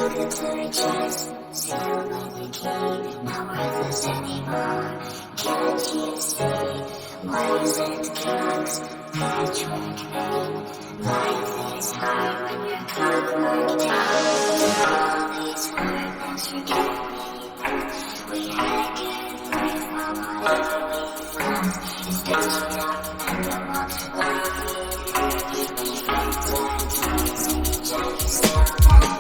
Look into your chest, still with the key, not worthless anymore. Can't you see? Waves and kicks, patchwork pain. Life is hard when you're covered down. All these hurdles you're carrying, we had a good life while whatever we found is that you don't remember what life is. Be friends and times and you just still back.